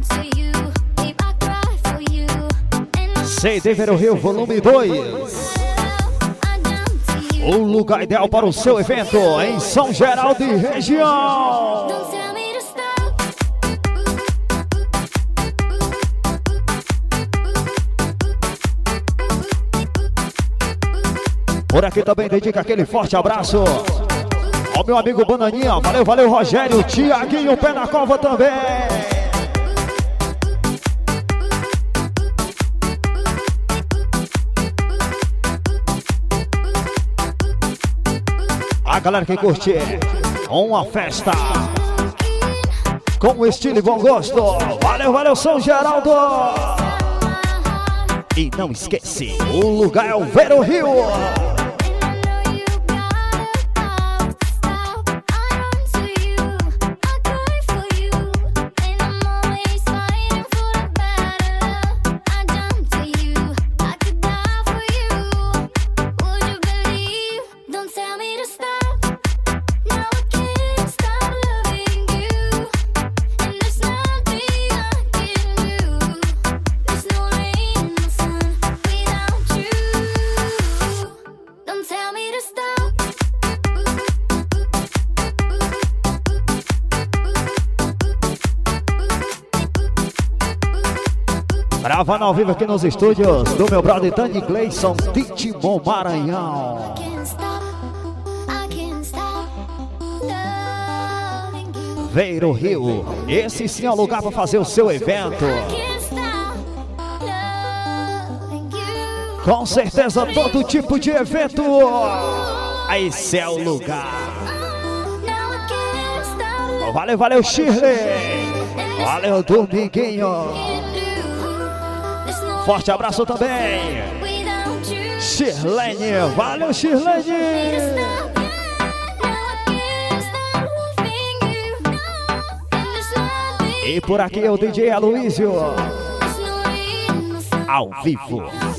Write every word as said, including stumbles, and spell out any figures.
C D Vero Rio, volume dois. O lugar ideal para o seu evento em São Geraldo e região. Por aqui também dedica aquele forte abraço ao meu amigo Bananinha. Valeu, valeu, Rogério, Tiaguinho, pé na cova também. A galera que curte uma festa com estilo e bom gosto. Valeu, valeu, São Geraldo. E não esquece, o lugar é o Vero Rio. Gravando ao vivo aqui nos estúdios do meu brother Tani Gleison, Titimon, Maranhão. Vero Rio, esse sim é o lugar para fazer o seu evento. Com certeza todo tipo de evento, esse é o lugar. Valeu, valeu, Shirley. Valeu, Dominguinho. Forte abraço também, Shirlene. Valeu, Shirlene. E por aqui é o D J Aloysio, ao vivo.